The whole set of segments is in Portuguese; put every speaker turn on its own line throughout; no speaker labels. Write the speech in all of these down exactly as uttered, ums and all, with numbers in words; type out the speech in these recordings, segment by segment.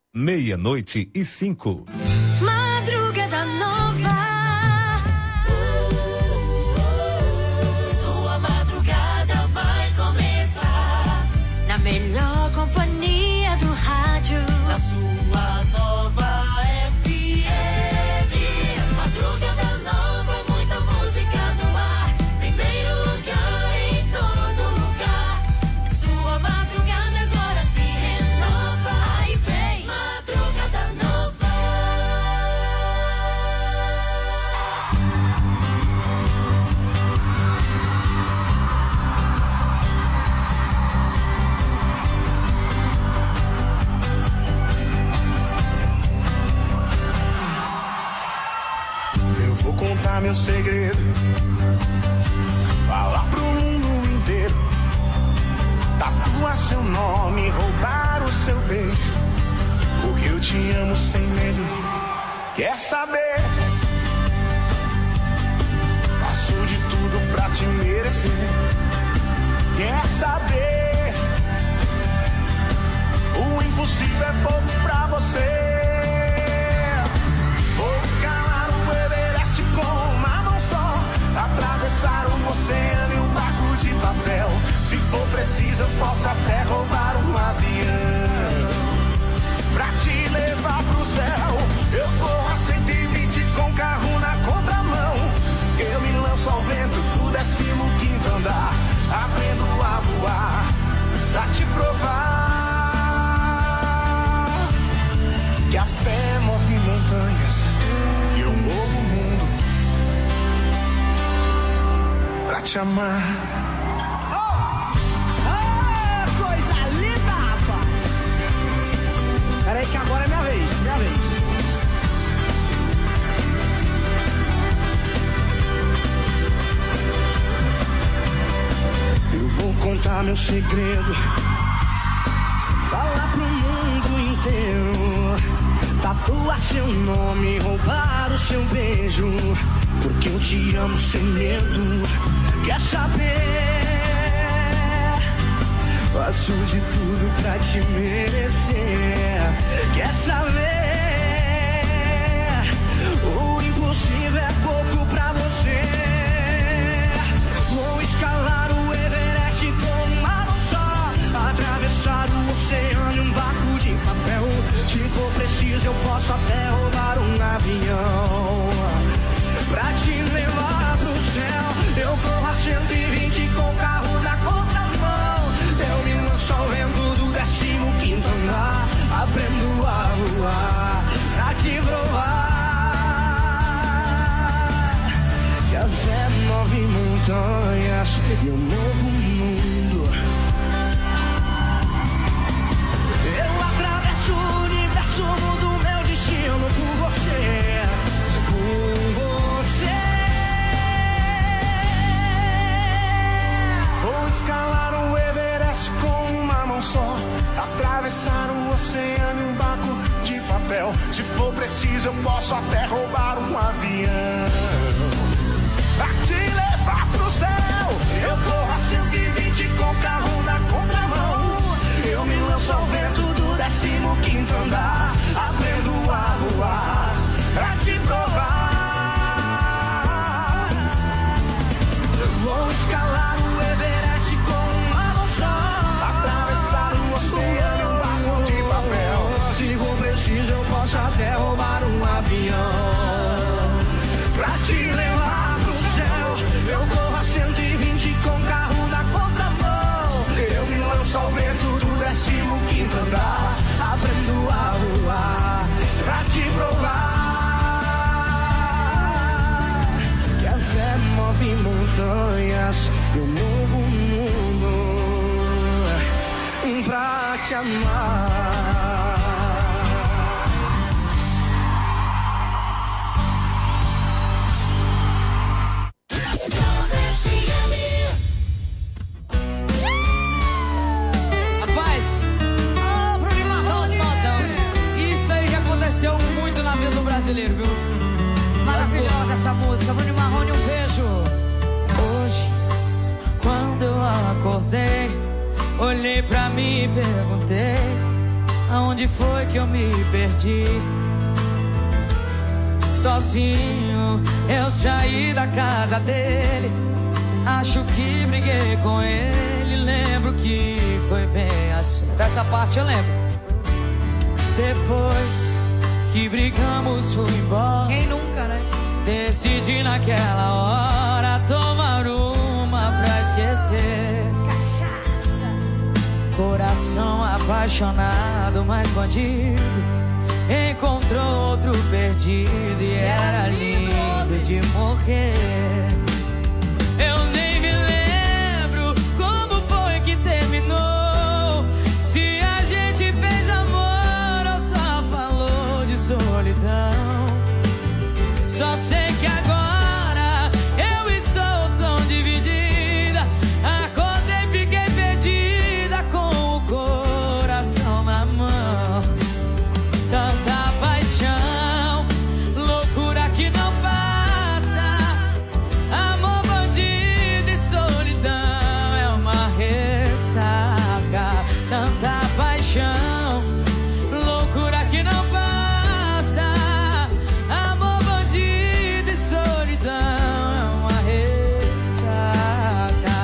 Meia-noite e cinco.
Madrugada Nova. Sua madrugada vai começar na melhor companhia do rádio. Na sua nova F M. Madrugada Nova, muita música no ar. Primeiro lugar em todo lugar. Sua madrugada agora se renova. Aí vem Madrugada Nova.
Eu vou contar meu segredo, falar pro mundo inteiro, tatuar seu nome, roubar o seu beijo, porque eu te amo sem medo. Quer saber? Faço de tudo pra te merecer. Quer saber? O impossível é pouco pra você. Vou escalar o Everest com uma mão só, atravessar o oceano em um barco de papel. Se for preciso eu posso até roubar um avião pra te levar pro céu. Eu corro a cento e vinte com carro na contramão. Eu me lanço ao vento do décimo quinto andar. Aprendo a voar pra te provar que a fé move montanhas e eu movo o mundo pra te amar.
Ah, coisa linda, rapaz! Peraí que agora é minha vez, minha vez.
Eu vou contar meu segredo, falar pro mundo inteiro, tatuar seu nome, roubar o seu beijo, porque eu te amo sem medo. Quer saber? Faço de tudo pra te merecer. Quer saber? O impossível é pouco pra você. Vou escalar o Everest com uma mão só, atravessar o oceano em um barco de papel. Se for preciso eu posso até roubar um avião pra te levar pro céu. Eu corro a cento e vinte com o carro na contramão. Eu me lanço ao vento do décimo quinto andar. Aprendo a voar pra te provar que a fé move montanhas e eu movo o mundo. Eu atravesso o universo, mudo meu destino por você, por você. Vou escalar o Everest com uma mão só, atravessar o oceano em um barco de papel. Se for preciso eu posso até roubar um avião pra te levar pro céu. Eu corro a cento e vinte com o carro na contramão. Eu me lanço ao vento do décimo quinto andar. Aprendo a voar pra te provar. Vou escalar o Everest com uma mão só, atravessar o oceano em um barco de papel. Se for preciso eu posso até roubar um avião pra te levar pro céu. Eu corro a cento e vinte com o carro na contramão. Eu me lanço ao vento do décimo quinto andar. Aprendo a voar pra te provar que a fé move montanhas, eu movo o mundo pra te amar.
Muito na vida do brasileiro, viu? Maravilhosa essa música. Bruno Marrone, um beijo. Hoje, quando eu acordei, olhei pra mim e perguntei: Aonde foi que eu me perdi? Sozinho eu saí da casa dele. Acho que briguei com ele. Lembro que foi bem assim. Dessa parte eu lembro. Depois que brigamos fui embora.
Quem nunca, né?
Decidi naquela hora tomar uma pra esquecer.
Cachaça.
Coração apaixonado, mas bandido encontrou outro perdido e era lindo de morrer. Eu nem me lembro como foi que terminou. Se a gente fez amor ou só falou de solidão. Só sei que agora eu estou tão dividida. Acordei, fiquei perdida com o coração na mão. Tanta paixão, loucura que não passa. Amor, bandido e solidão é uma ressaca. Tanta paixão, loucura que não passa. Amor, bandido e solidão é uma ressaca.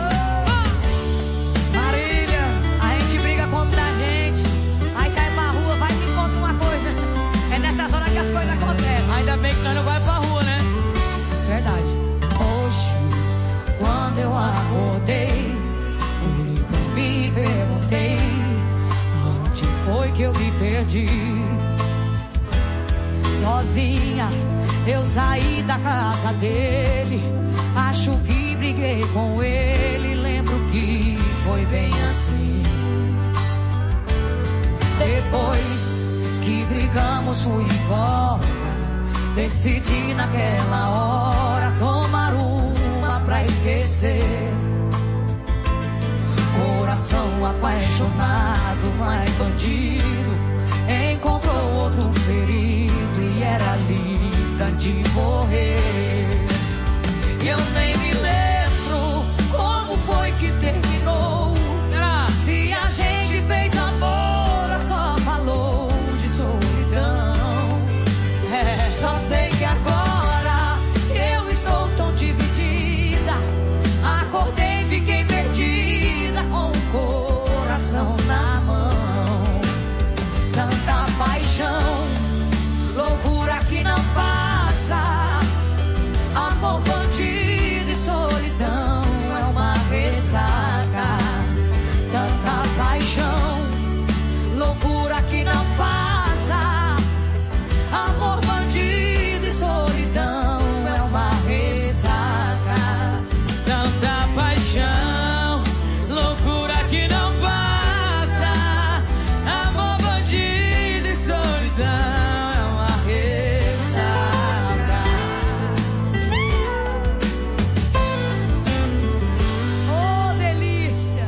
Marília, a gente briga com muita gente. Aí sai pra rua, vai que encontra uma coisa. É nessas horas que as coisas acontecem.
Ainda bem que nós não vai pra rua, né?
Verdade.
Hoje, quando eu acordei, olhei pra mim e perguntei: onde foi que eu me perdi? Sozinha, eu saí da casa dele. Acho que briguei com ele. Lembro que foi bem assim. Depois que brigamos fui embora. Decidi naquela hora tomar uma pra esquecer. Coração apaixonado, mas bandido encontrou outro ferido e era linda de morrer. E eu nem me lembro como foi que terminou. Será?
Se a gente fez amor ou só falou de solidão.
É.
Só sei que agora eu estou tão dividida. Acordei, fiquei perdida com o coração na mão. Tanta paixão, loucura que não passa. Amor, bandido e solidão é uma ressaca. Tanta paixão, loucura que não passa. Amor, bandido e solidão é uma ressaca.
Tanta paixão, loucura que não passa. Amor, bandido e solidão é uma ressaca.
Oh, delícia!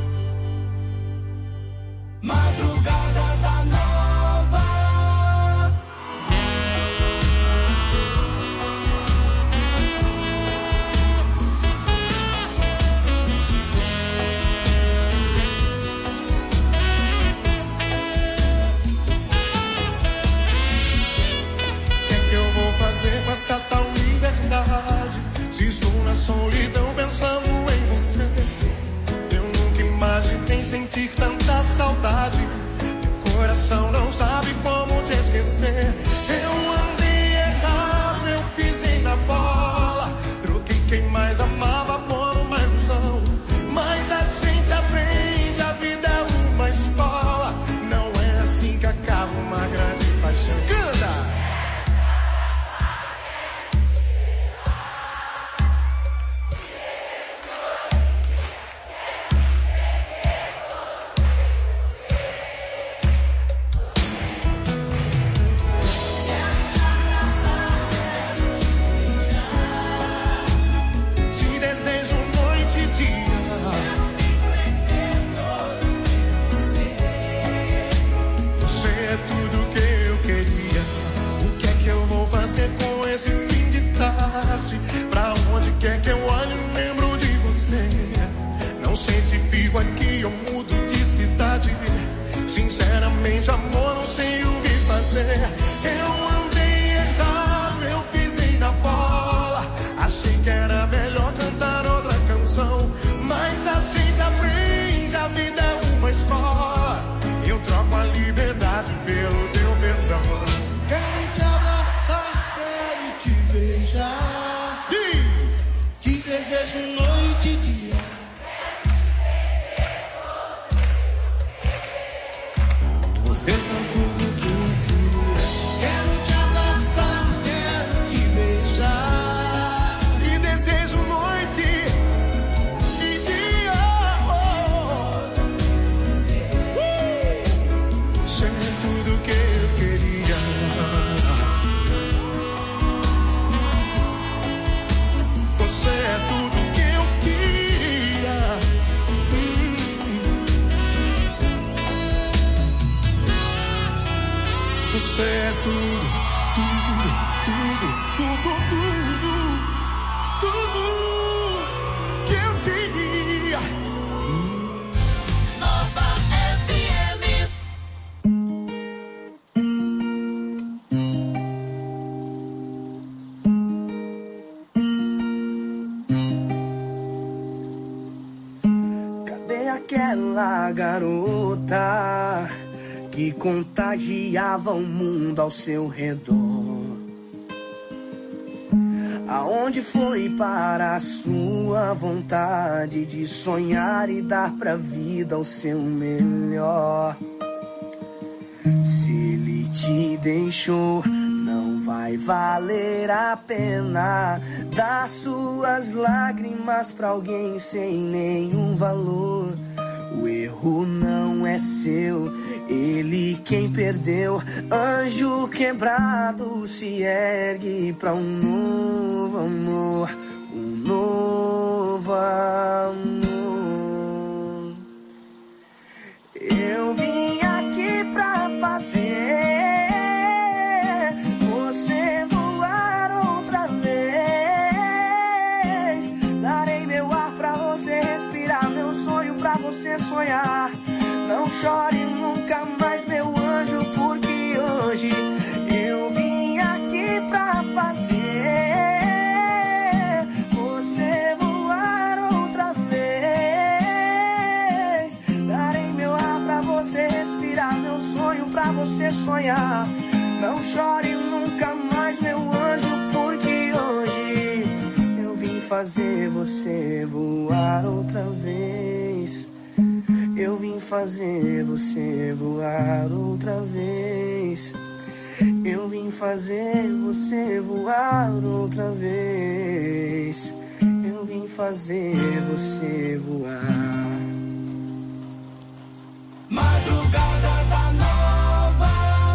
Madrugada da Nova. O que é que eu vou fazer com essa tal liberdade? Se estou na solidão pensando em você. Eu nunca imaginei sentir tanta saudade. Meu coração não sabe como te esquecer. Eu andei errado, eu pisei na bola. Troquei quem mais amava por uma ilusão. Mas a gente aprende, a vida é uma escola. Não é assim que acaba uma grande paixão. Canta! Sinceramente, amor, não sei o que fazer. Eu andei errado, eu pisei na bola. Achei que era melhor cantar outra canção, mas a gente aprende, a vida é uma escola. Eu troco a liberdade pelo teu perdão.
Quero te abraçar, quero te beijar.
Diz!
Te desejo noite e dia. Você é tudo que eu queria. Quero te abraçar, quero te beijar.
E desejo noite e dia. Você é tudo que eu queria. Você é tudo que eu queria. Hum. Você é tudo, tudo, tudo, tudo, tudo, tudo que eu queria.
Nova F M.
Cadê aquela garota que contagiava o mundo ao seu redor? Aonde foi para a sua vontade de sonhar e dar pra vida o seu melhor? Se ele te deixou, não vai valer a pena dar suas lágrimas pra alguém sem nenhum valor. O erro não é seu, ele quem perdeu. Anjo quebrado se ergue pra um novo amor, um novo amor. Eu vim aqui pra fazer você voar outra vez. Darei meu ar pra você respirar, meu sonho pra você sonhar. Não chore nunca mais, meu anjo, porque hoje eu vim aqui pra fazer você voar outra vez. Darei meu ar pra você respirar, meu sonho pra você sonhar. Não chore nunca mais, meu anjo, porque hoje eu vim fazer você voar outra vez. Eu vim fazer você voar outra vez. Eu vim fazer você voar outra vez. Eu vim fazer você voar.
Madrugada da Nova.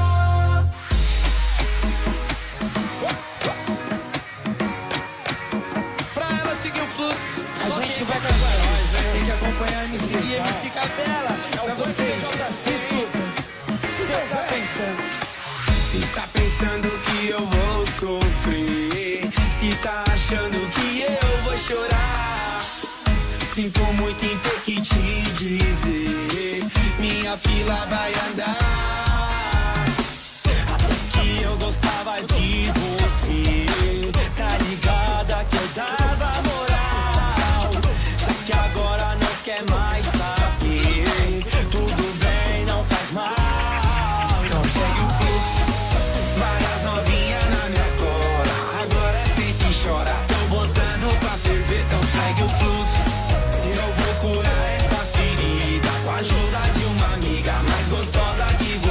Pra ela seguir o fluxo,
A
só
gente
quem
vai
vai
com
com
as
nós, né?
Tem que acompanhar a M C.
E M C Capela, é o fã C J C. Escuta, cê tá pensando?
Se tá pensando que eu vou sofrer, se tá achando que eu vou chorar, sinto muito em ter que te dizer, minha fila vai andar. Até que eu gostava de você, tá ligada que eu dava moral, só que agora não quer mais saber. Tudo bem, não faz mal, então segue o fluxo. Várias novinhas na minha cola, agora é sem que chora. Tô botando pra ferver, então segue o fluxo. Eu vou curar essa ferida com a ajuda de uma amiga mais gostosa que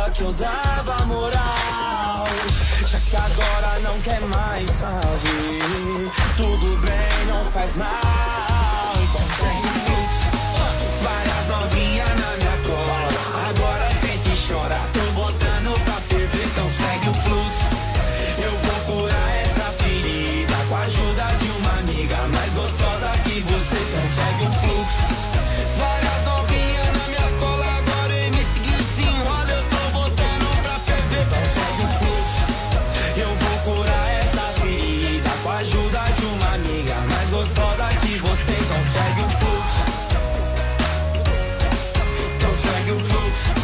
vida que eu dava moral. Já que agora não quer mais saber, tudo bem, não faz mal. Então segue o fluxo, várias novinhas na minha cola. Agora sente e chora, tô botando pra ferver. Então segue o fluxo, eu vou curar essa ferida com a ajuda de uma amiga mais gostosa que você. Então segue o fluxo, várias novinhas na minha cola. Agora o M C Gui se enrola, eu tô botando pra ferver. Então segue o fluxo, eu vou curar essa ferida com a ajuda de uma amiga mais gostosa que você. Então segue o fluxo, então segue o fluxo,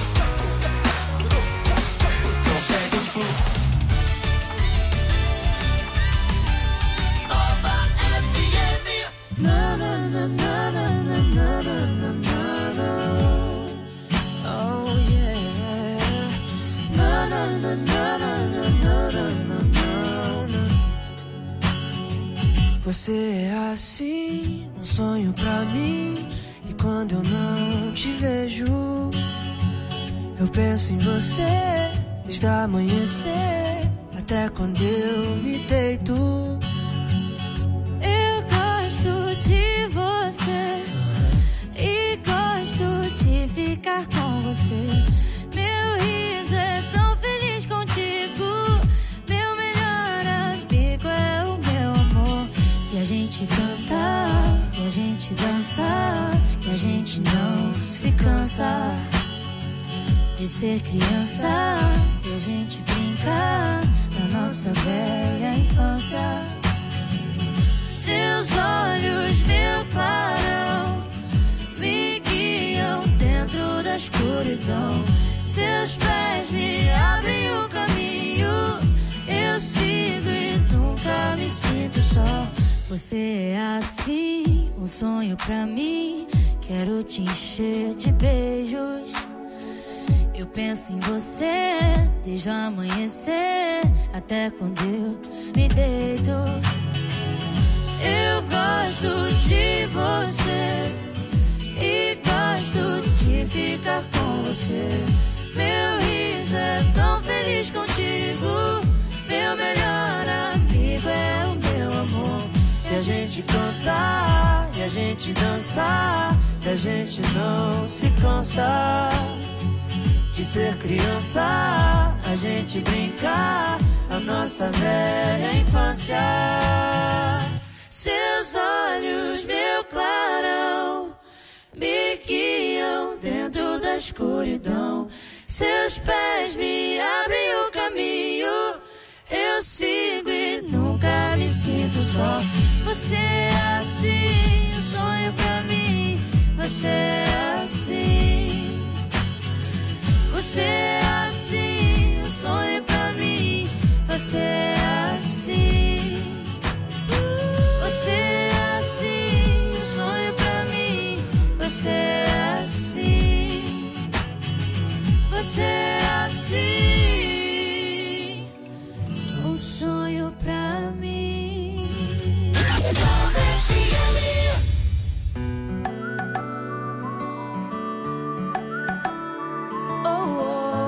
então segue o fluxo.
Nova F M.
Na, na, na, na, na, na, na, na, na. Oh yeah. Na, na, na, na, na, na, na, na, na.
Você é assim, um sonho pra mim. E quando eu não te vejo, eu penso em você desde amanhecer até quando eu me deito.
Eu gosto de você e gosto de ficar com você. Meu riso é tão feliz contigo. Meu melhor amigo é o meu amor. E a gente canta, e a gente dança, e a gente não se cansa de ser criança. E a gente brinca na nossa velha infância. Seus olhos, meu clarão, me guiam dentro da escuridão. Seus pés me abrem o caminho. Eu sigo e nunca me sinto só. Você é assim, um sonho pra mim. Quero te encher de beijos. Eu penso em você desde o amanhecer até quando eu me deito. Eu gosto de você e gosto de ficar com você. Meu riso é tão feliz contigo. Meu melhor amigo é o meu amor. E a gente canta, e a gente dança, e a gente não se cansa de ser criança. A gente brinca a nossa velha infância. Seus olhos, meu clarão, me guiam dentro da escuridão. Seus pés me abrem o caminho. Eu sigo e nunca me sinto só. Você é assim, um sonho pra mim. Você é assim. Você é assim, um sonho pra mim. Você é assim. Você é assim, um sonho pra mim. Você é assim. Você é assim, um sonho pra mim.
Nova F M.
Oh,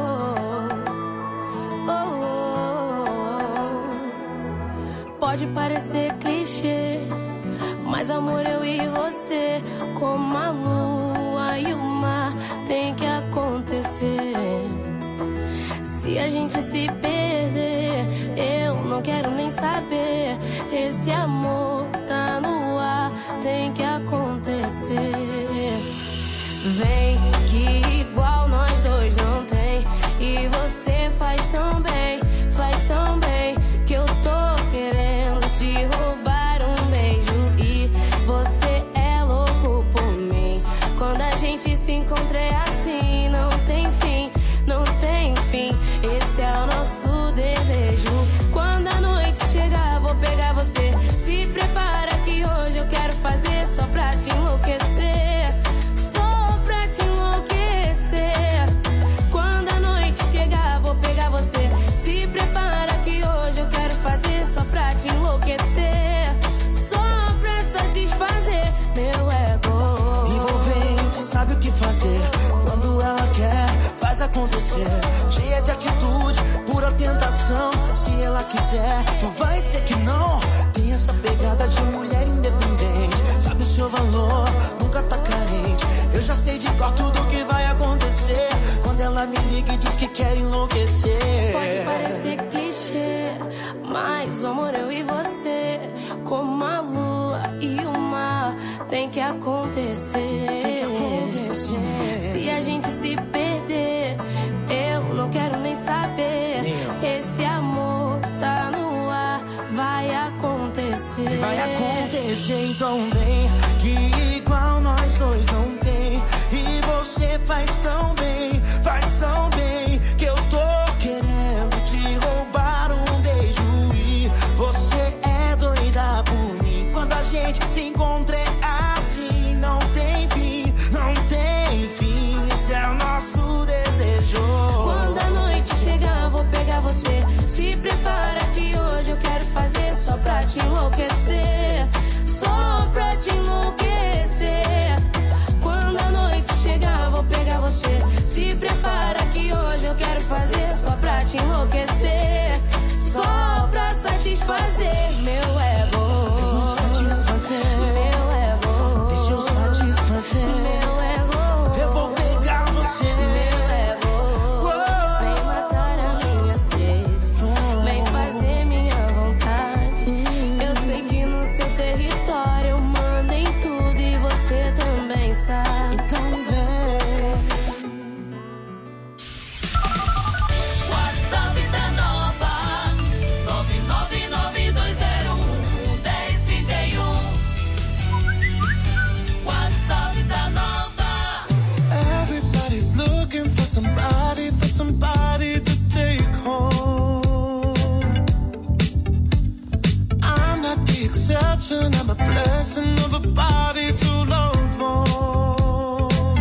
oh, oh, oh. Pode parecer clichê, mas amor, eu e você, como a lua e o mar, tem que acontecer. Se a gente se perder, eu não quero nem saber. Esse amor tá no ar, tem que acontecer. Vem que igual nós dois não tem. E você faz tão bem, faz tão bem, que eu tô querendo te roubar um beijo. E você é louco por mim. Quando a gente se encontra é assim, não tem fim, não tem fim. Esse é o nosso desejo. Quando a noite chegar, vou pegar você. Se prepara que hoje eu quero fazer só pra te enlouquecer. Só pra te enlouquecer.
cheia de atitude, pura tentação. Se ela quiser, tu vai dizer que não. Tem essa pegada de mulher independente, sabe o seu valor, nunca tá carente. Eu já sei de cor tudo que vai acontecer quando ela me liga e diz que quer enlouquecer.
Pode parecer clichê, mas o amor, eu e você, como a lua e o mar, tem que acontecer.
Tem que acontecer.
Se a gente se perder, eu não quero nem saber.
Não.
Esse amor tá no ar, vai acontecer.
Vai acontecer, então vem, que igual nós dois não tem. E você faz tão bem, faz tão bem, que eu tô querendo te roubar um beijo. E você é doida por mim. Quando a gente se encontra é assim, não tem fim, não tem fim. Esse é o nosso desejo.
Quando a noite chegar, vou pegar você. Se prepara que hoje eu quero fazer só pra te enlouquecer, só pra te enlouquecer. Quando a noite chegar, vou pegar você. Se prepara que hoje eu quero fazer só pra te enlouquecer, só pra satisfazer meu ego.
Eu vou satisfazer
Meu ego.
deixa eu satisfazer
Meu ego.
Eu vou pegar você.
Meu ego. Vem matar a minha sede, vem fazer minha vontade. Eu sei que no seu território eu mando em tudo e você também sabe.
Então vem.
WhatsApp da Nova nove nove nove dois zero um um zero três um. WhatsApp da Nova.
Everybody's looking for somebody, for somebody to take home. I'm not the exception, I'm a blessing of a body to love on.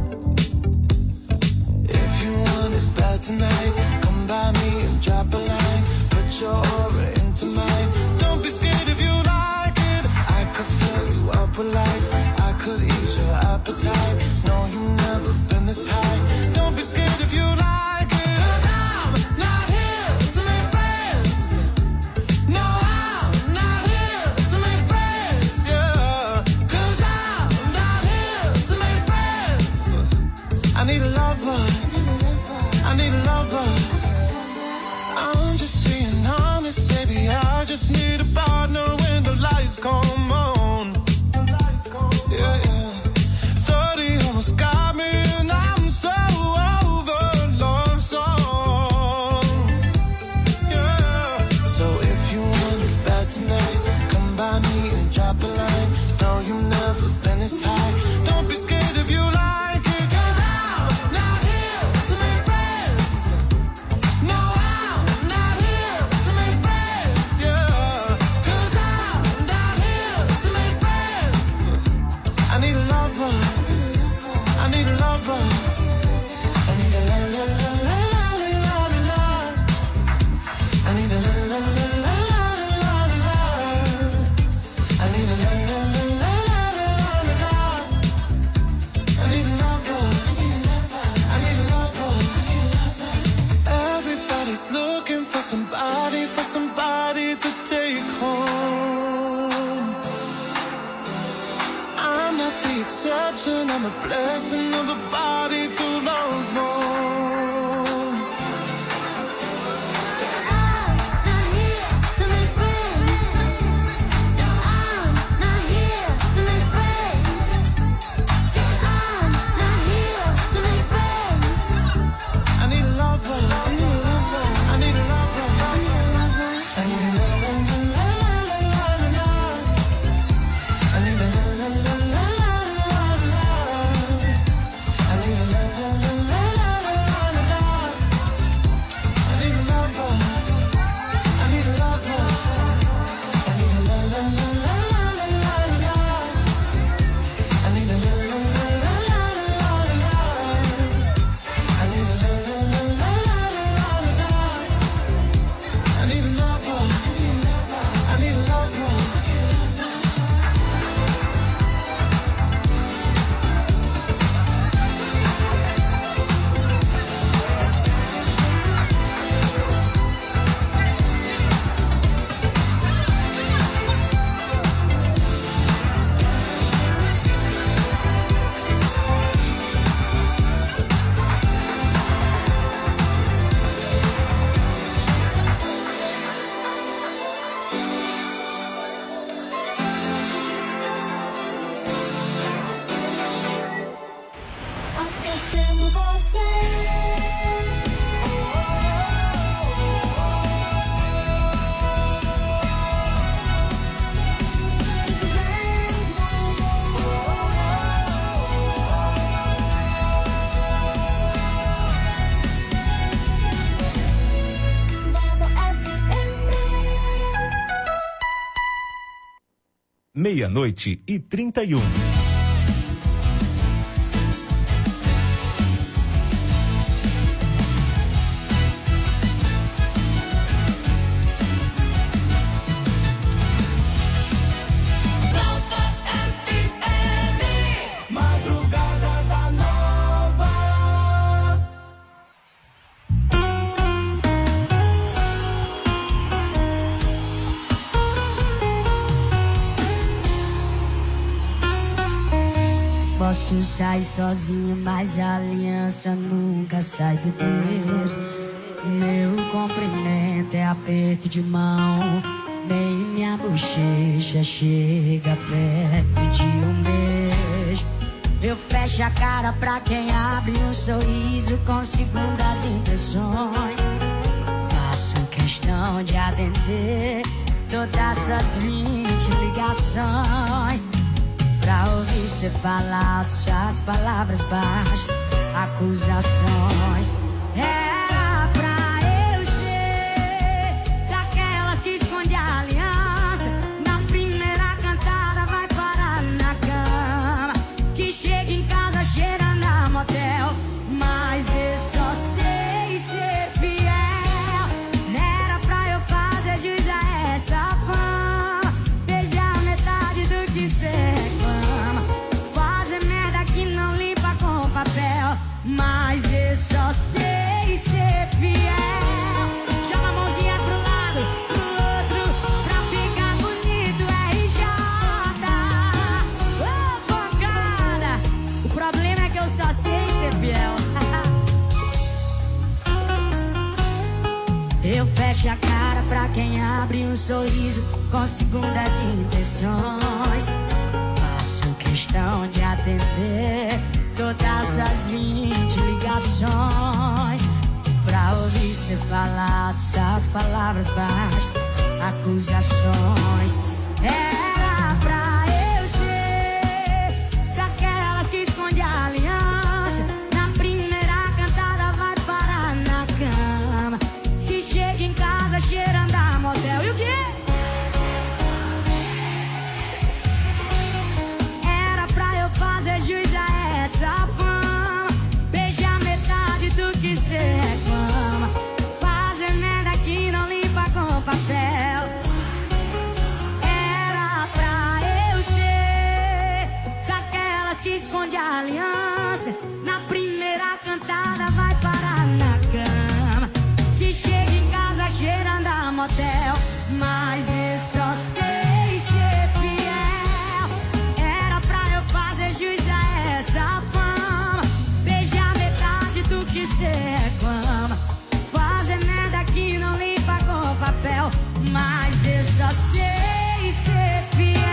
If you want it bad tonight, come by me and drop a line. Put your aura into mine. Don't be scared if you like it. I could fill you up with life. I could ease your appetite. No, you've never been this high. Don't be scared if you like it. 'Cause I'm not here to make friends. No, I'm not here to make friends. Yeah. 'Cause I'm not here to make friends. I need a lover. I need a lover. I'm just being honest, baby. I just need a partner when the lights come on. Yeah, yeah. thirty almost got me, and I'm so over love song. Yeah. So if you want it bad tonight, come by me and drop a line. No, you've never been this high. Don't be scared if you like it. 'Cause I'm not here to make friends. No, I'm not here to make friends. Yeah. 'Cause I'm not here to make friends. I need a lover. I need a lover. I need a la la la la la la la la. I need a la la la la la la la. I need a la la la la la la la. I need a lover. I need a lover. Everybody's looking for somebody, for somebody to take home. I'm not the exception, I'm a blessing of a body to love on.
I'm not here to make friends. No, I'm not here to make friends. I'm not here to make friends.
I need a lover. I need a lover. I need a lover. I need a lover. I need a la la la la la la la. I need a la la la la la la la. I need a la la la la la la.
meia-noite e trinta e um.
Posso sair sozinho, mas a aliança nunca sai do dedo. Meu cumprimento é aperto de mão, nem minha bochecha chega perto de um beijo. Eu fecho a cara pra quem abre um sorriso com segundas intenções. Faço questão de atender todas as vinte ligações, pra ouvir cê falar alto, suas palavras baixas, acusações. Era pra eu ser daquelas que esconde a aliança. Na primeira cantada vai parar na cama, que chega em casa cheirando a motel. Mas eu só sei ser fiel. Era pra eu fazer jus a essa fama, beijar metade do que cê papel, mas eu só sei ser fiel. Chama a mãozinha pro lado, pro outro, pra ficar bonito, R J. Ô, pancada, o problema é que eu só sei ser fiel. Eu fecho a cara pra quem abre um sorriso com segundas intenções. Faço questão de atender todas as vinte ligações, pra ouvir cê falar dessas palavras baixas, acusações. Era pra eu ser daquelas que esconde a aliança. Na primeira cantada vai parar na cama, que chega em casa cheirando a motel. E o quê? Era pra eu fazer jus a essa fama, beijar metade do que cê reclama, fazer merda que não limpa com papel. Era pra eu ser daquelas que esconde a aliança. Na primeira cantada vai parar na cama, que chega em casa cheirando a motel. Mas eu só sei ser fiel. Era pra eu fazer jus a essa fama, beijar metade do que cê reclama, fazer merda que não limpa com papel. Mas eu só sei ser fiel.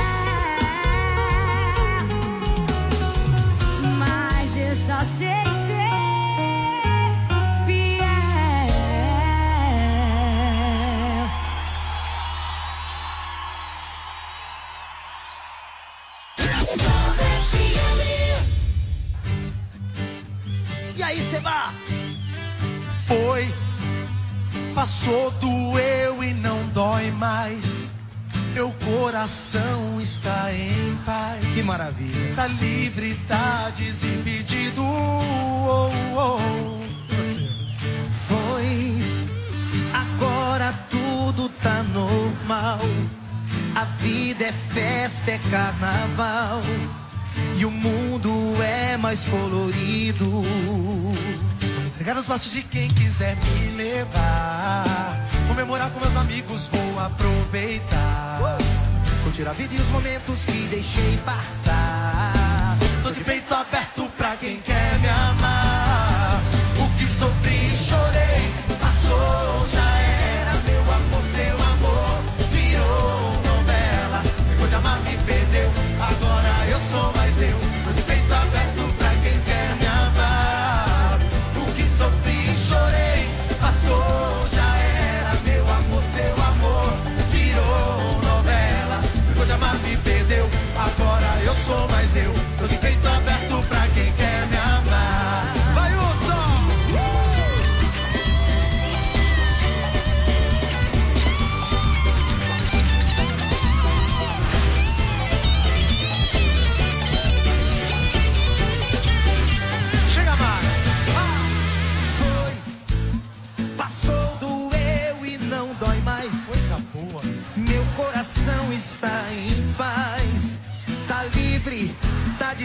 Mas eu só sei ser fiel.
E aí, Seba? Foi, passou, doeu e não dói mais. Meu coração está em paz.
Que maravilha.
Tá livre, tá desimpedido. Oh, oh. Foi, agora tudo tá normal. A vida é festa, é carnaval, e o mundo é mais colorido. Vou entregar nos braços de quem quiser me levar, comemorar com meus amigos, vou aproveitar, curtir a vida e os momentos que deixei passar. Tô de peito aberto pra quem quer me amar. O que sofri e chorei passou, já era. Meu amor, seu amor virou novela. Ficou de amar, me perdeu, agora eu sou mais eu. Tô de peito aberto pra quem quer me amar. O que sofri e chorei passou, já era. Meu amor, seu amor virou novela. Ficou de amar, me perdeu, agora eu sou mais eu. Tô de peito aberto pra quem quer me amar. Vai, Hudson!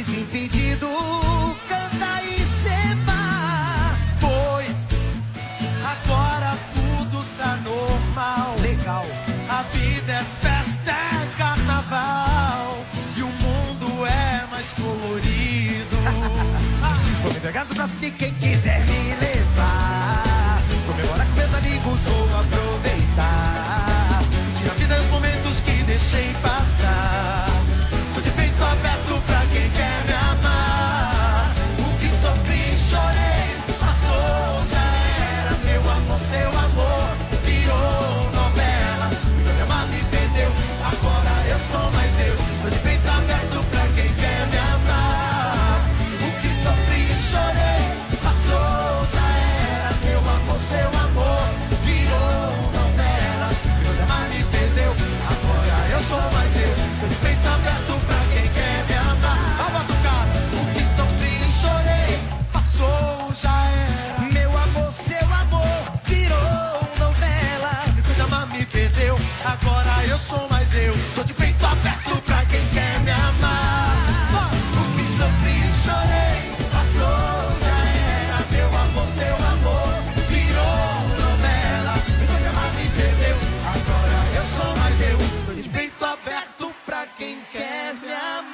desimpedido, canta e ceva. Foi, agora tudo tá normal. Legal, a vida é festa, é carnaval. E o mundo é mais colorido. Vou me pegar nos braços de quem quiser me levar. Comemorar com meus amigos, vou aproveitar. Curtir a vida e os momentos que deixei passar. Tô de peito aberto pra quem quer me amar. O que sofri e chorei passou, já era. Meu amor, seu amor virou novela. Meu de amar me perdeu, agora eu sou mais eu. Tô de peito aberto pra quem quer me amar. O que sofri e chorei passou, já era. Meu amor, seu amor virou novela. Meu de amar me perdeu, agora eu sou mais eu. Tô de peito aberto pra quem quer me amar. Vai batucar. O que sofri e chorei passou, já era. Meu amor, seu amor virou novela. Meu de amar me perdeu, agora eu sou mais eu. Tô de peito aberto pra quem quer me amar. O que sofri e chorei passou, já era. Meu amor, seu amor virou novela. Meu de amar me perdeu, agora eu sou mais eu. Tô de peito aberto pra quem quer me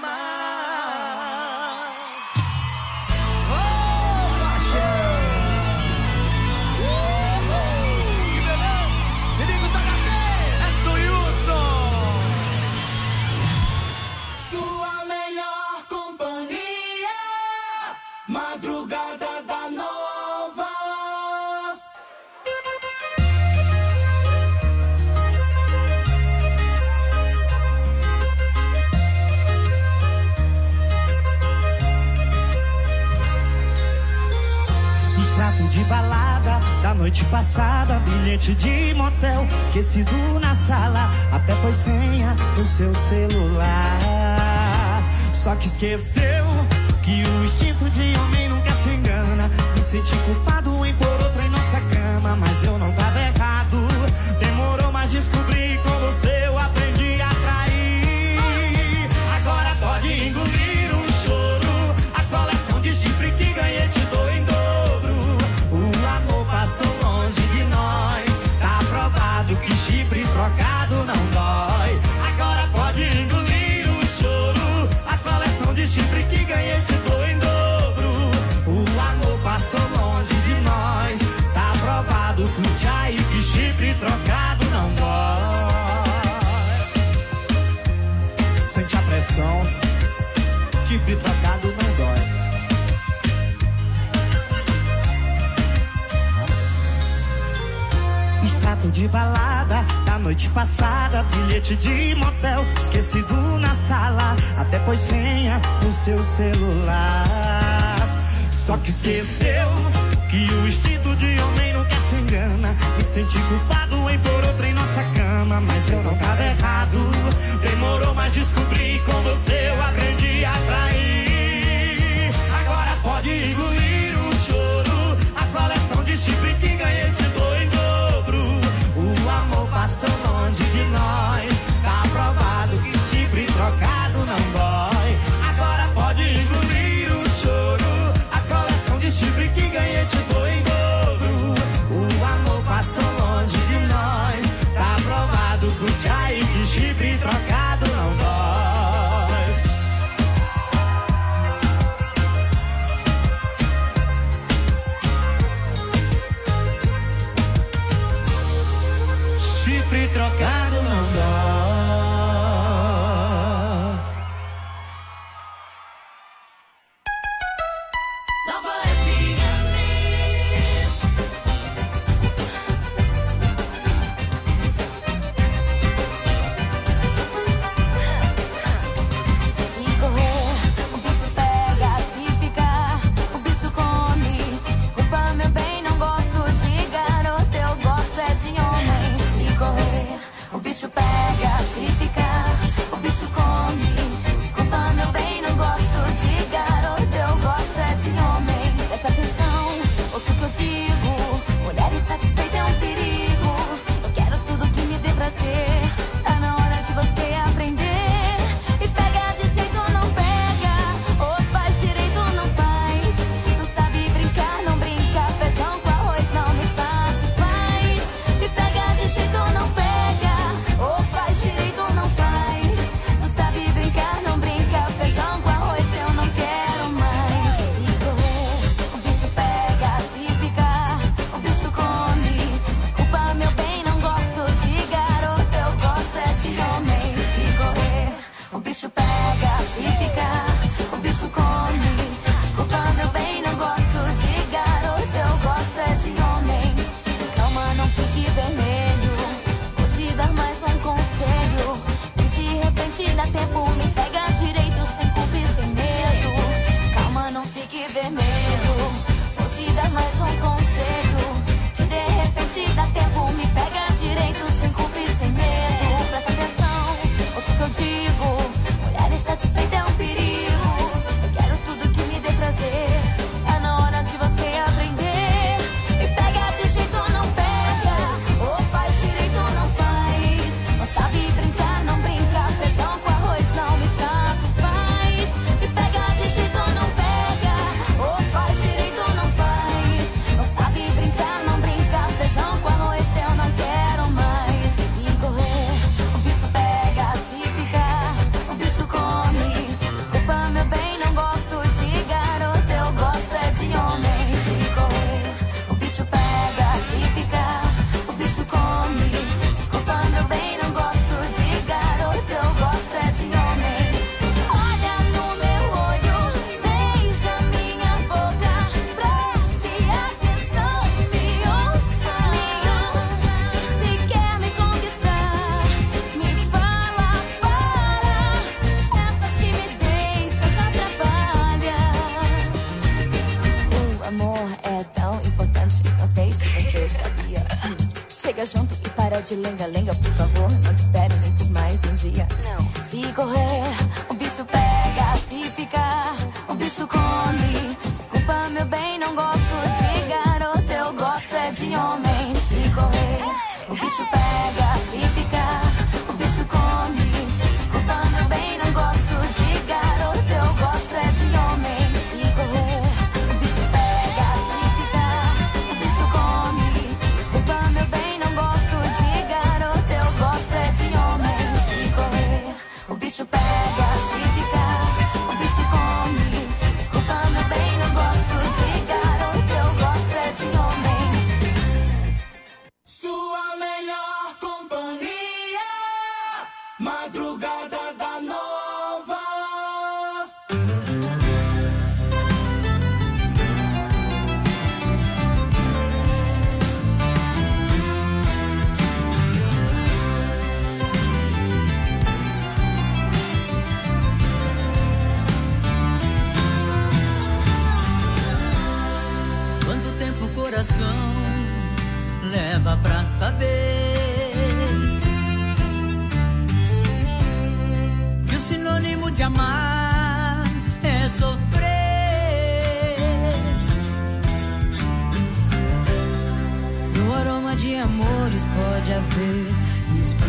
amar. Oh, paixão! Que beleza! Inimigos da H P, Edson Hudson!
Sua melhor companhia, Madrugada da Nova.
Extrato de balada da noite passada, bilhete de motel esquecido na sala, até foi senha do seu celular. Só que esqueceu que o instinto de homem nunca se engana. Me senti culpado em pôr outra em nossa cama, mas eu não tava errado. Demorou, mas descobri com você eu aprendi a trair. Agora pode engolir o choro, a coleção de chifre que ganhei te dou em dobro. O amor passou longe de nós, tá provado que chifre trocado não dói. Agora pode engolir o choro, a coleção de chifre que ganhei te dou em dobro. O amor passou longe de nós, tá provado, curte aí que chifre trocado não dói. Sente a pressão, chifre trocado não dói. Extrato de balada da noite passada, bilhete de motel esquecido na sala, até pôs senha no seu celular. Só que esqueceu que o instinto de homem nunca se engana. Me senti culpado em pôr outra em nossa cama, mas eu não tava errado. Demorou, mas descobri com você eu aprendi a trair. Agora pode engolir o choro, a coleção de chifre que ganhei te dou em dobro. O amor passou longe de nós, tá provado que chifre trocado não dói. Agora pode engolir o choro, a coleção de chifre que ganhei te dou em dobro. O amor passou longe de nós, tá provado, curte aí que chifre trocado não dói.
você sabia. Chega junto e para de lenga-lenga, por favor. Não espere nem por mais um dia. Não. Se correr, o bicho pega. Se ficar, o bicho come. Desculpa, meu bem, não gosto de garoto. Eu gosto é de homem. Se correr, o bicho pega. Se ficar, o bicho come. Desculpa, meu bem, não gosto de garoto. Eu gosto é de homem. Se correr, o bicho pega. Se ficar, o bicho come. Desculpa, meu bem, não gosto de garoto. Eu gosto é de homem. Se correr, o bicho pega. Se ficar, o bicho come. Desculpa, meu bem, não gosto de garoto. Eu gosto é de homem.
Sua melhor companhia, Madrugada da Nova.
Quanto tempo o coração leva pra saber que o sinônimo de amar é sofrer.
No aroma de amores pode haver espinhos.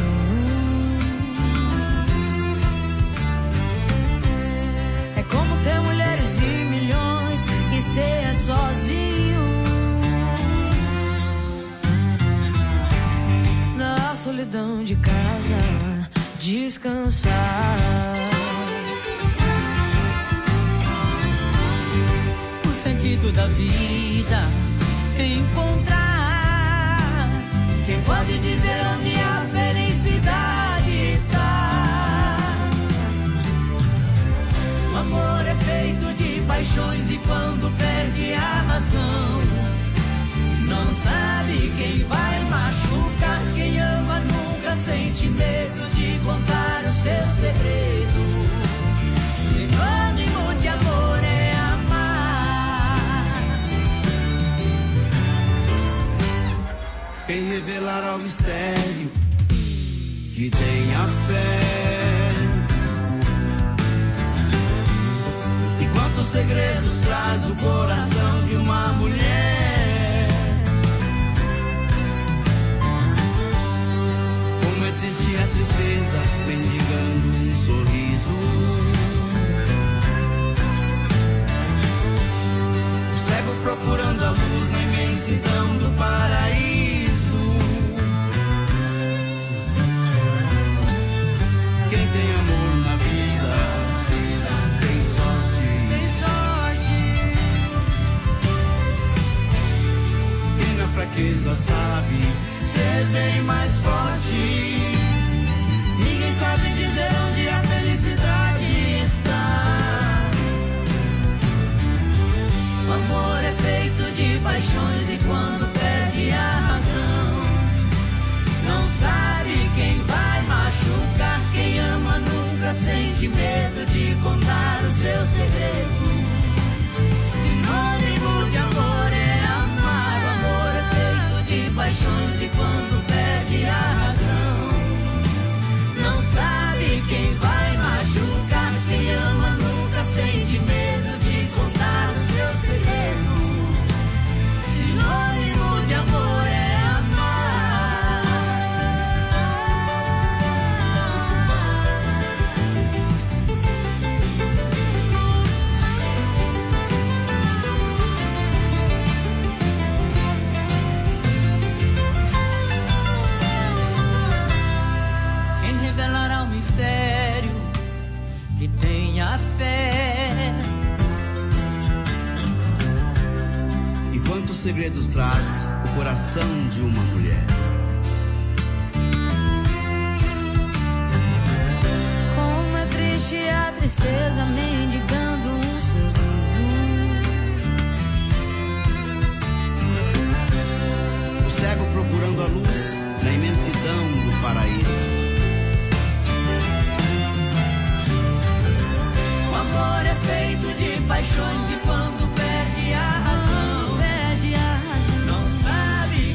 É como ter mulheres e milhões e ser sozinho. Na solidão de casa, descansar.
O sentido da vida encontrar. Quem pode dizer onde a felicidade está? O amor é feito de paixões e quando perde a razão, não sabe quem vai machucar. Quem ama nunca sente medo de contar o seu segredo. Sinônimo de amor é amar.
Quem revelará o mistério que tenha fé. E quantos segredos traz o coração de uma mulher. Como é triste a tristeza, mendigando um sorriso. O cego procurando a luz na imensidão do paraíso. Quem tem amor na vida, tem sorte.
Tem sorte.
Quem na fraqueza sabe ser bem mais forte. Ninguém sabe dizer onde a felicidade está.
O amor é feito de paixões e quando perde a razão, não sabe quem vai machucar. Quem ama nunca sente medo de contar o seu segredo. Sinônimo de amor é amar. O amor é feito de paixões e quando perde a razão, não sabe quem vai machucar. Quem ama nunca sente medo de contar o seu segredo. Sinônimo de amor é mistério que tenha fé.
E quantos segredos traz o coração de uma mulher.
Como é triste a tristeza mendigando um sorriso.
O cego procurando a luz na imensidão do paraíso.
amor é feito de paixões e quando perde a razão,
perde a razão,
não sabe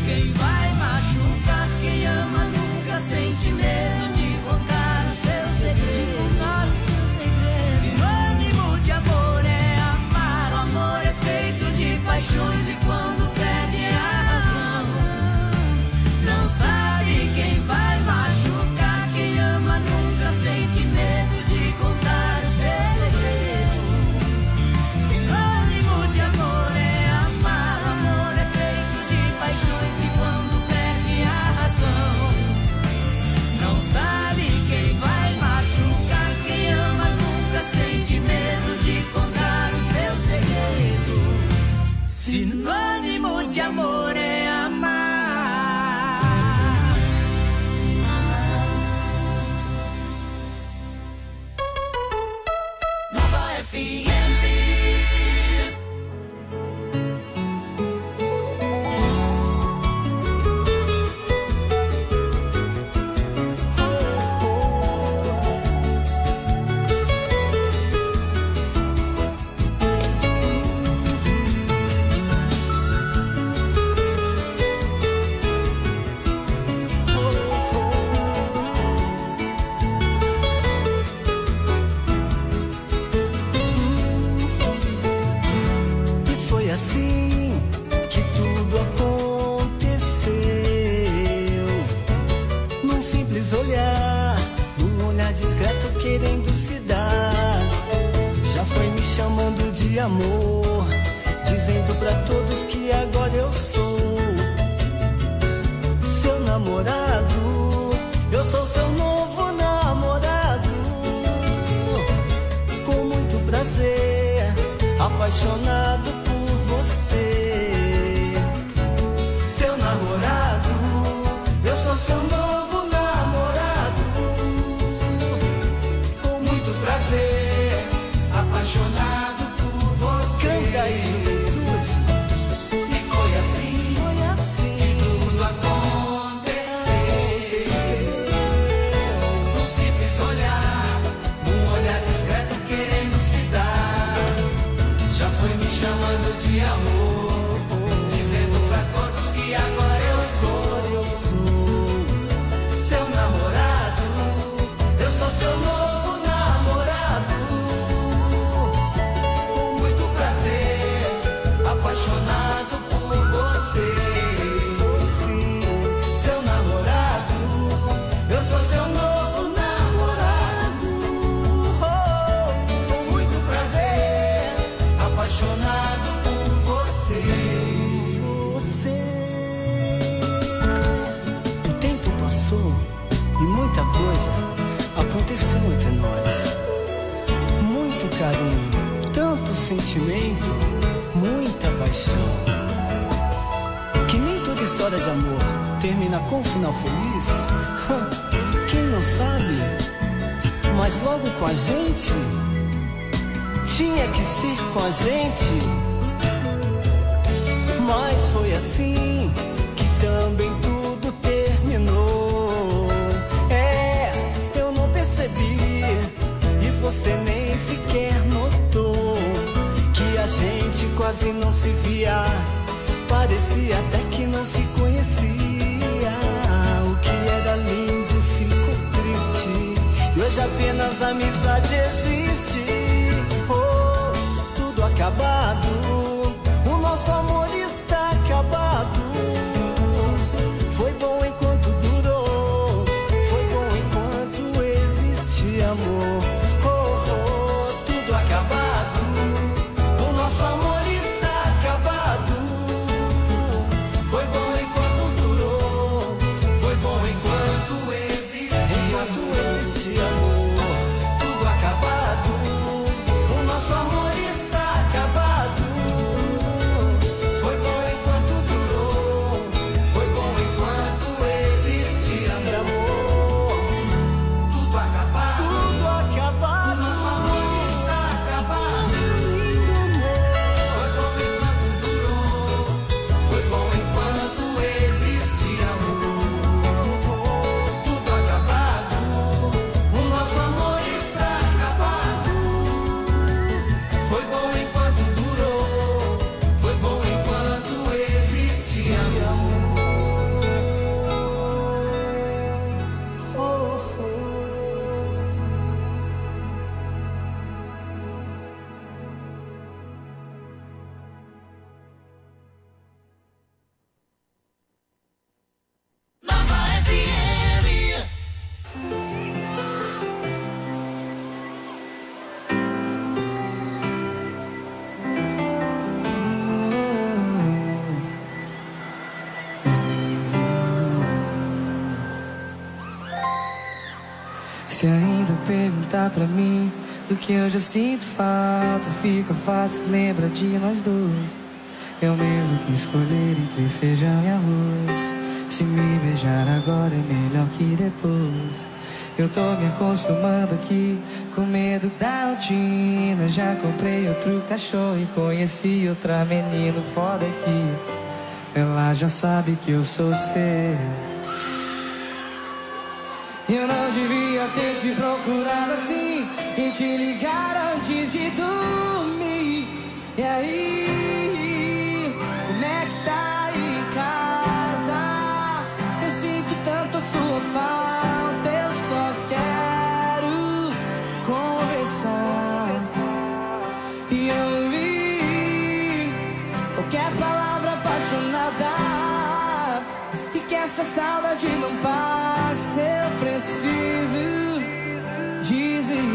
querendo se dar. Já foi me chamando de amor, dizendo pra todos que agora eu sou seu namorado. Eu sou seu novo namorado, com muito prazer, apaixonado por você. Seu namorado, eu sou seu novo namorado, com muito prazer, apaixonado por você. Canta aí, juventude. E foi assim, foi assim que tudo aconteceu. Num simples olhar, um olhar discreto querendo se dar. Já foi me chamando de amor, dizendo pra todos que agora eu sou, eu sou seu namorado. Eu sou seu novo namorado, com muito prazer, apaixonado por você. Sou sim seu namorado. Eu sou seu novo namorado, oh, com muito prazer, apaixonado por você. Você. O tempo passou e muita coisa aconteceu entre nós. Muito carinho, tanto sentimento, muita paixão. Que nem toda história de amor termina com um final feliz. Quem não sabe, mas logo com a gente tinha que ser com a gente. Mas foi assim que também tudo terminou. É, eu não percebi e você nem sequer notou que a gente quase não se via. Parecia até que não se conhecia. O que era lindo ficou triste e hoje apenas a amizade existe. Oh, tudo acabado, o nosso amor está acabado. Foi bom enquanto durou, foi bom enquanto existe amor. Oh, oh, tudo acabado, o nosso amor está acabado. Foi bom enquanto durou, foi bom enquanto existe, enquanto existe amor. Tudo acabado, o nosso amor está acabado. Foi bom enquanto durou, foi bom enquanto existe amor. Tudo acabado, tudo acabado, o nosso amor está acabado. Lindo amor. Foi bom enquanto durou, foi bom enquanto existe amor. Tudo acabado, o nosso amor está acabado. Foi bom enquanto durou, foi bom enquanto existe amor. Oh, oh.
Nova F M.
Se ainda perguntar pra mim do que eu já sinto falta, fica fácil, lembra de nós dois. Eu mesmo que escolher entre feijão e arroz. Se me beijar agora é melhor que depois. Eu tô me acostumando aqui, com medo da rotina. Já comprei outro cachorro e conheci outra menina foda aqui. Ela já sabe que eu sou seu. Eu não devia ter te procurado assim e te ligar antes de dormir. E aí, como é que tá aí em casa? Eu sinto tanto a sua falta, eu só quero conversar e ouvir qualquer palavra apaixonada. E que essa saudade não passe, eu preciso dizer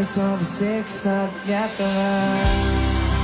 É só você que sabe me acalmar.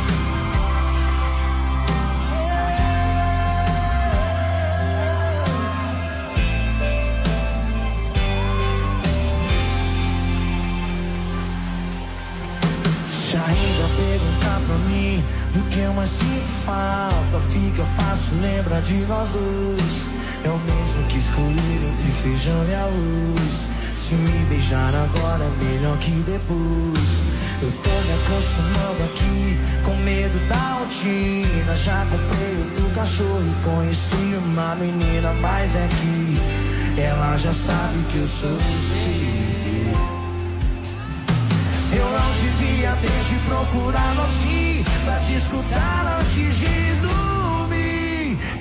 Perguntar pra mim do que eu mais sinto falta. Fica fácil lembrar de nós dois. É o mesmo que escolher entre feijão e arroz. Se me beijar agora é melhor que depois. Eu tô me acostumando aqui com medo da rotina. Já comprei outro cachorro e conheci uma menina, mas é que ela já sabe que eu sou filho. Eu não devia ter te procurado assim, pra te escutar antes de dormir. E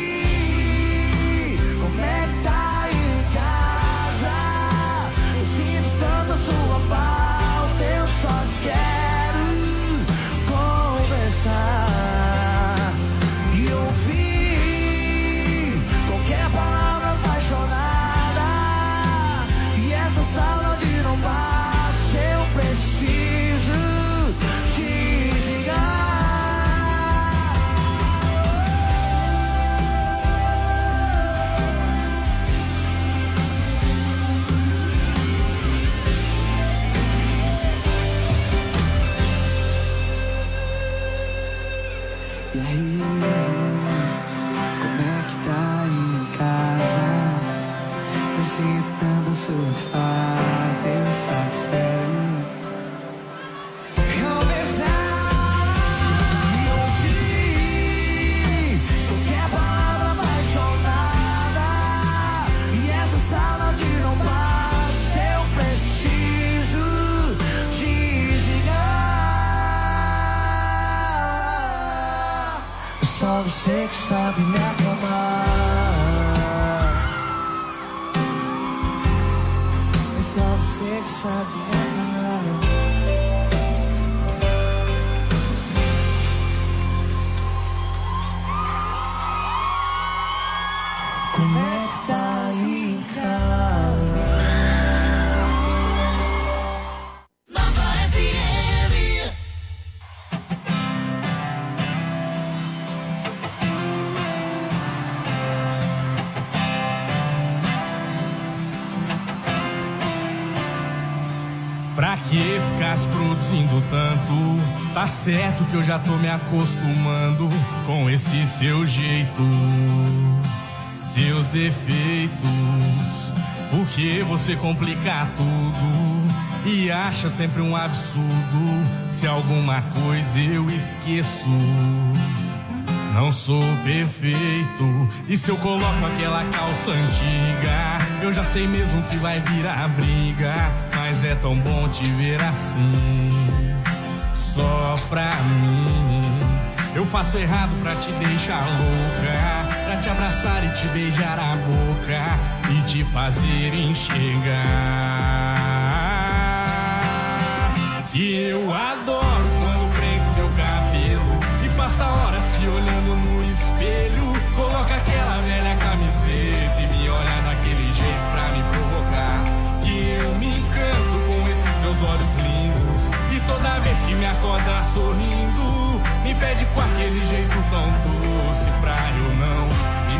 aí, como é que tá aí em casa? Eu sinto tanta sua falta, eu só quero conversar e ouvir qualquer palavra apaixonada. E essa sala de não parar, eu preciso desligar.
E aí, como é que tá aí em casa? Eu sinto tanto a sua falta, eu só quero só você que sabe me acalmar. É só você que sabe me acalmar. Como é que tá aí em casa?
Nova F M.
Pra que ficar se produzindo tanto? Tá certo que eu já tô me acostumando com esse seu jeito, seus defeitos. Porque você complica tudo e acha sempre um absurdo se alguma coisa eu esqueço. Não sou perfeito, e se eu coloco aquela calça antiga, eu já sei mesmo que vai virar briga. Mas é tão bom te ver assim, só pra mim. Eu faço errado pra te deixar louca, pra te abraçar e te beijar a boca e te fazer enxergar que eu adoro quando prende seu cabelo e passa horas se olhando no espelho. Coloca aquela velha camiseta e me olha daquele jeito pra me provocar. Que eu me encanto com esses seus olhos lindos, e toda vez que me acorda sorrindo, me pede com aquele jeito tão doce pra eu não ir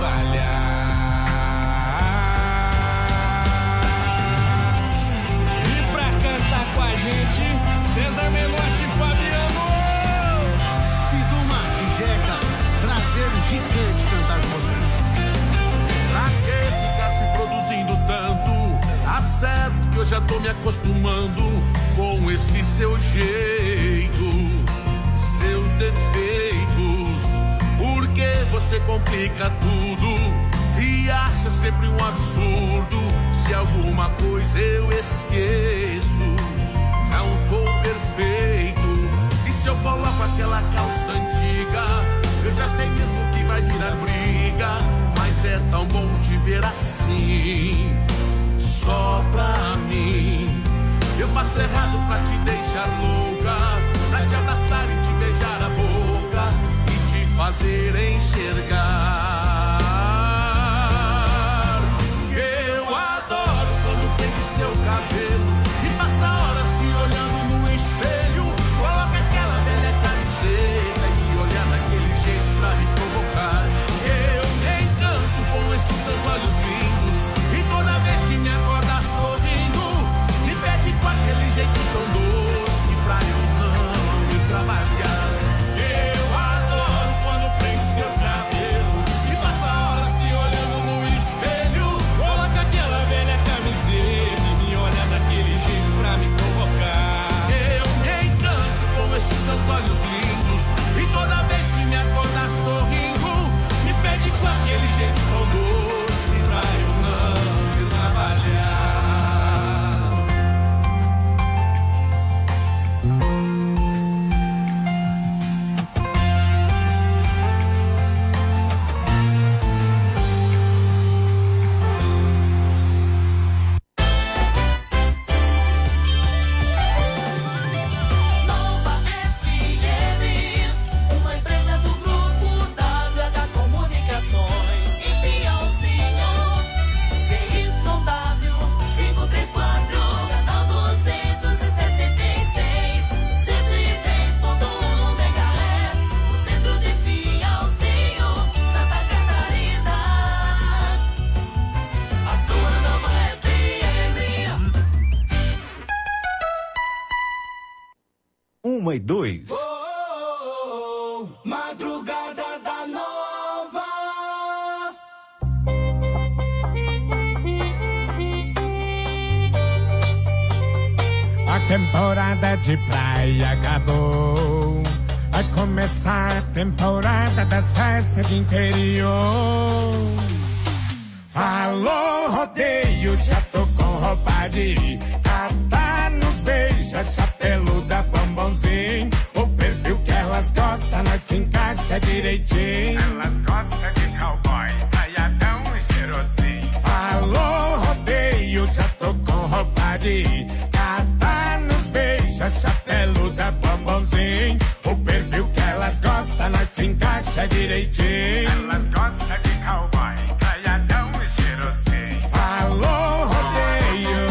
trabalhar. E pra cantar com a gente, César Menotti e Fabiano.
Fiduma e Jeca, prazer gigante cantar com vocês. Pra que ficar se produzindo tanto? Tá certo que eu já tô me acostumando com esse seu jeito, seus defeitos. Porque você complica tudo e acha sempre um absurdo se alguma coisa eu esqueço. Não sou perfeito, e se eu coloco aquela calça antiga, eu já sei mesmo que vai virar briga. Mas é tão bom te ver assim, só pra mim. Eu faço errado pra te deixar louca, pra te abraçar e te beijar a boca e te fazer enxergar. Eu adoro quando prende seu cabelo e passa horas se
uma e dois.
Oh, oh, oh, madrugada da Nova.
A temporada de praia acabou. Vai começar a temporada das festas de interior. Falou rodeio, já tô com roupa de ir. Tá nos beija, chapeluda, bombonzinho. O perfil que elas gostam, nós se encaixa direitinho. Elas gostam de cowboy, caiadão e cheirosinho. Falou rodeio, já tô com roupa de ir. Tá nos beija, chapeluda, bombonzinho. O perfil que elas gostam, nós se encaixa direitinho. Elas gostam de cowboy, caiadão e cheirosinho. Falou rodeio.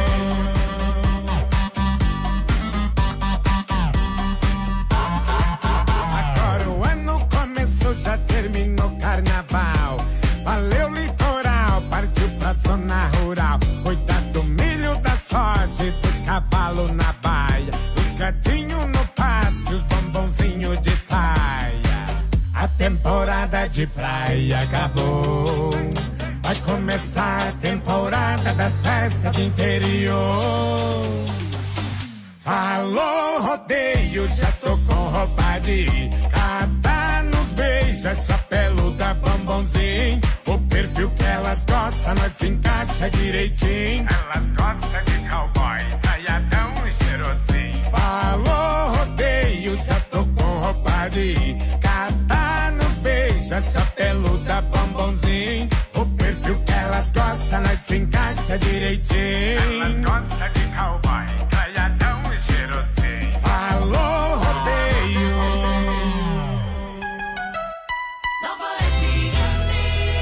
Agora o ano começou, já terminou o carnaval. Valeu litoral, partiu pra zona rural. Cuidar do milho, da soja e dos cavalos na baia. Os gatinhos no pasto e os bombonzinhos de saia. A temporada de praia acabou. Vai começar a temporada das festas de interior. Falou rodeio, já tô com roupa de ir. Cada nos beija, chapeluda, bombonzinho. O perfil que elas gostam, nós se encaixa direitinho. Elas gostam de cowboy, caiadão e cheirosinho. Falou rodeio, já tô com roupa de ir. Cada nos beija, chapeluda, bombonzinho. O perfil que elas gostam, nós se encaixa direitinho. Elas gostam de cowboy, caiadão e cheirosinho. Falou rodeio.
Nova F M.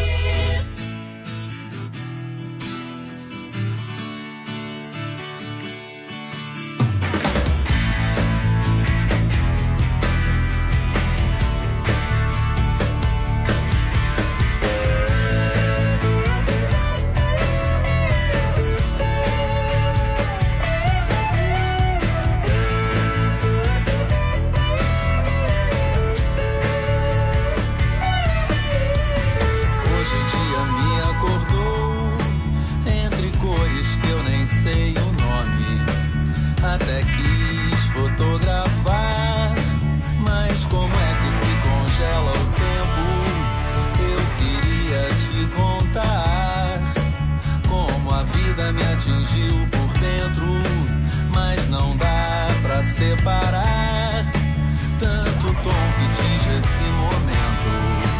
Hoje em dia me acordou entre cores que eu nem sei o nome. Até quis fotografar, mas como é que se congela o tempo? Eu queria te contar como a vida me atingiu por dentro, mas não dá pra separar tanto tom que tinge esse momento.